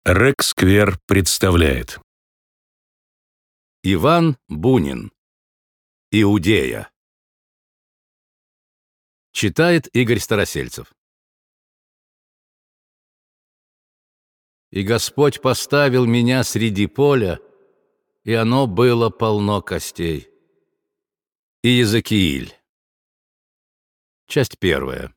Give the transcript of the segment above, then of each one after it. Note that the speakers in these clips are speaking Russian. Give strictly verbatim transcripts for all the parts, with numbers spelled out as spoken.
Рэк-сквер представляет. Иван Бунин. Иудея. Читает Игорь Старосельцев. «И Господь поставил меня среди поля, и оно было полно костей». Иезекииль. Часть первая.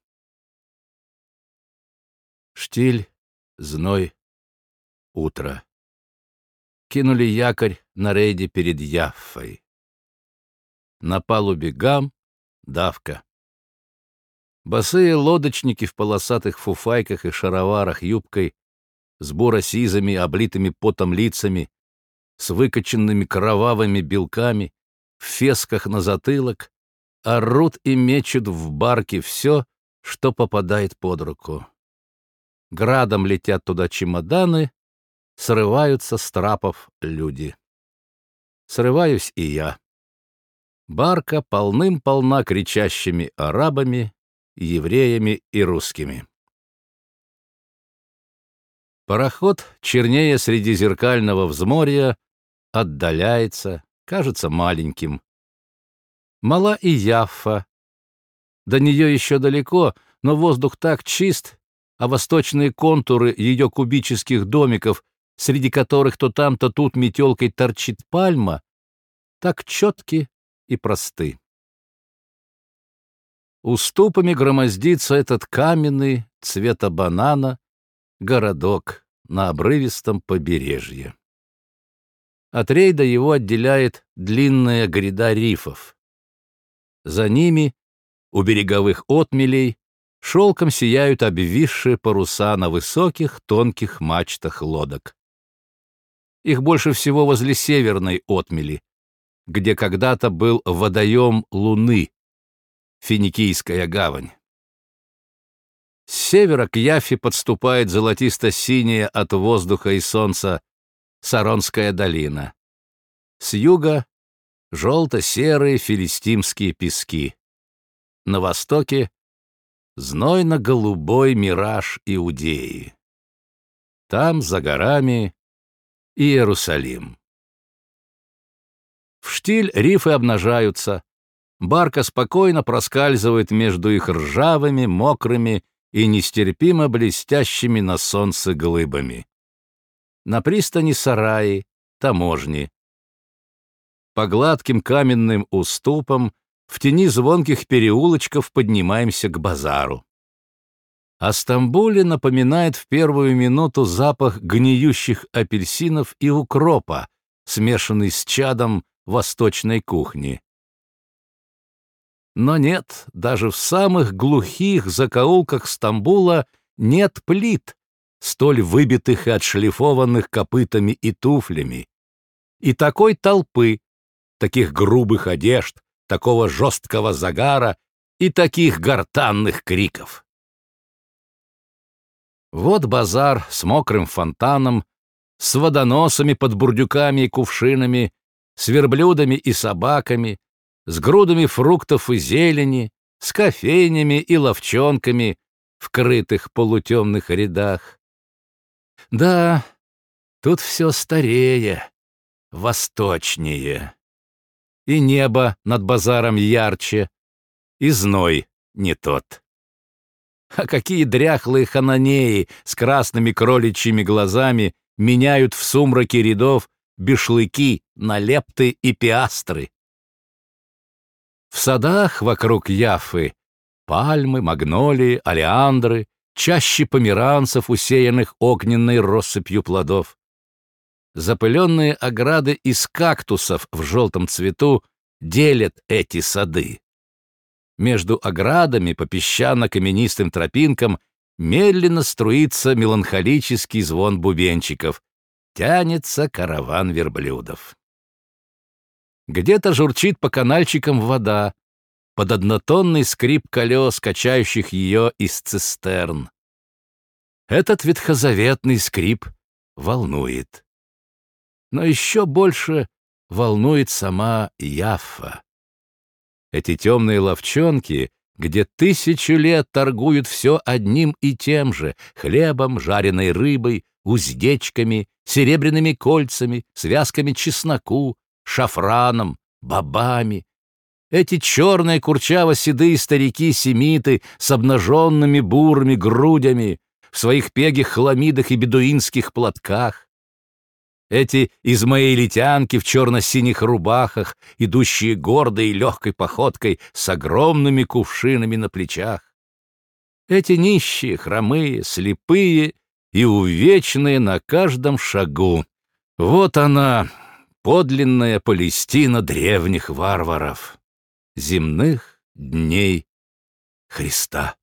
Штиль, зной, утро. Кинули якорь на рейде перед Яффой. На палубе гам, давка. Босые лодочники в полосатых фуфайках и шароварах юбкой, с буро-сизыми, облитыми потом лицами, с выкоченными кровавыми белками, в фесках на затылок, орут и мечут в барке все, что попадает под руку. Градом летят туда чемоданы, срываются с трапов люди. Срываюсь и я. Барка полным-полна кричащими арабами, евреями и русскими. Пароход, чернее среди зеркального взморья, отдаляется, кажется маленьким. Мала и Яффа. До нее еще далеко, но воздух так чист, а восточные контуры ее кубических домиков, среди которых то там, то тут метелкой торчит пальма, так четки и просты. Уступами громоздится этот каменный, цвета банана, городок на обрывистом побережье. От рейда его отделяет длинная гряда рифов. За ними, у береговых отмелей, шелком сияют обвисшие паруса на высоких, тонких мачтах лодок. Их больше всего возле северной отмели, где когда-то был водоем Луны, Финикийская гавань. С севера к Яффе подступает золотисто-синяя от воздуха и солнца Саронская долина. С юга — желто-серые филистимские пески. На востоке — знойно-голубой мираж Иудеи. Там, за горами, Иерусалим. В штиль рифы обнажаются. Барка спокойно проскальзывает между их ржавыми, мокрыми и нестерпимо блестящими на солнце глыбами. На пристани сараи, таможни. По гладким каменным уступам в тени звонких переулочков поднимаемся к базару. О Стамбуле напоминает в первую минуту запах гниющих апельсинов и укропа, смешанный с чадом восточной кухни. Но нет, даже в самых глухих закоулках Стамбула нет плит, столь выбитых и отшлифованных копытами и туфлями, и такой толпы, таких грубых одежд, такого жесткого загара и таких гортанных криков. Вот базар с мокрым фонтаном, с водоносами под бурдюками и кувшинами, с верблюдами и собаками, с грудами фруктов и зелени, с кофейнями и ловчонками в крытых полутемных рядах. Да, тут все старее, восточнее. И небо над базаром ярче, и зной не тот. А какие дряхлые хананеи с красными кроличьими глазами меняют в сумраке рядов бешлыки на лепты и пиастры. В садах вокруг Яффы пальмы, магнолии, олеандры, чащи померанцев, усеянных огненной россыпью плодов. Запыленные ограды из кактусов в желтом цвету делят эти сады. Между оградами по песчано-каменистым тропинкам медленно струится меланхолический звон бубенчиков. Тянется караван верблюдов. Где-то журчит по канальчикам вода, под однотонный скрип колес, качающих ее из цистерн. Этот ветхозаветный скрип волнует. Но еще больше волнует сама Яффа. Эти темные ловчонки, где тысячу лет торгуют все одним и тем же — хлебом, жареной рыбой, уздечками, серебряными кольцами, связками чесноку, шафраном, бобами. Эти черные курчаво-седые старики-семиты с обнаженными бурыми грудями, в своих пегих хламидах и бедуинских платках. Эти измаилитянки в черно-синих рубахах, идущие гордой и легкой походкой с огромными кувшинами на плечах. Эти нищие, хромые, слепые и увечные на каждом шагу. Вот она, подлинная Палестина древних варваров, земных дней Христа.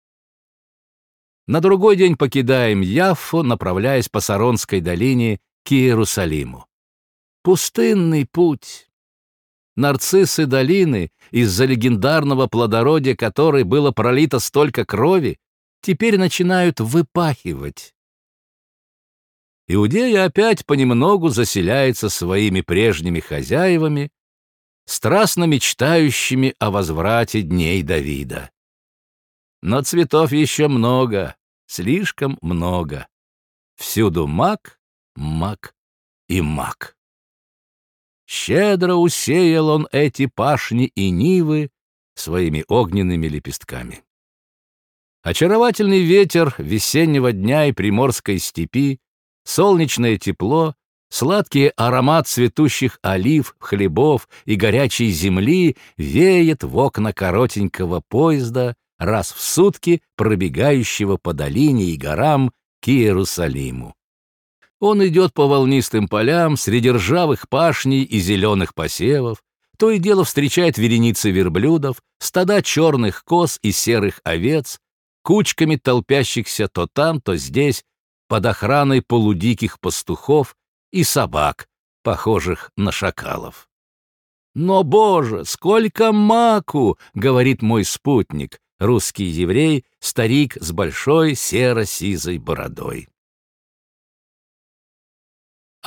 На другой день покидаем Яффу, направляясь по Саронской долине к Иерусалиму. Пустынный путь. Нарциссы долины, из-за легендарного плодородия которой было пролито столько крови, теперь начинают выпахивать. Иудея опять понемногу заселяется своими прежними хозяевами, страстно мечтающими о возврате дней Давида. Но цветов еще много, слишком много. Всюду мак, мак и мак. Щедро усеял он эти пашни и нивы своими огненными лепестками. Очаровательный ветер весеннего дня и приморской степи, солнечное тепло, сладкий аромат цветущих олив, хлебов и горячей земли веет в окна коротенького поезда, раз в сутки пробегающего по долине и горам к Иерусалиму. Он идет по волнистым полям среди ржавых пашней и зеленых посевов, то и дело встречает вереницы верблюдов, стада черных коз и серых овец, кучками толпящихся то там, то здесь, под охраной полудиких пастухов и собак, похожих на шакалов. «Но, Боже, сколько маку!» — говорит мой спутник, русский еврей, старик с большой серо-сизой бородой.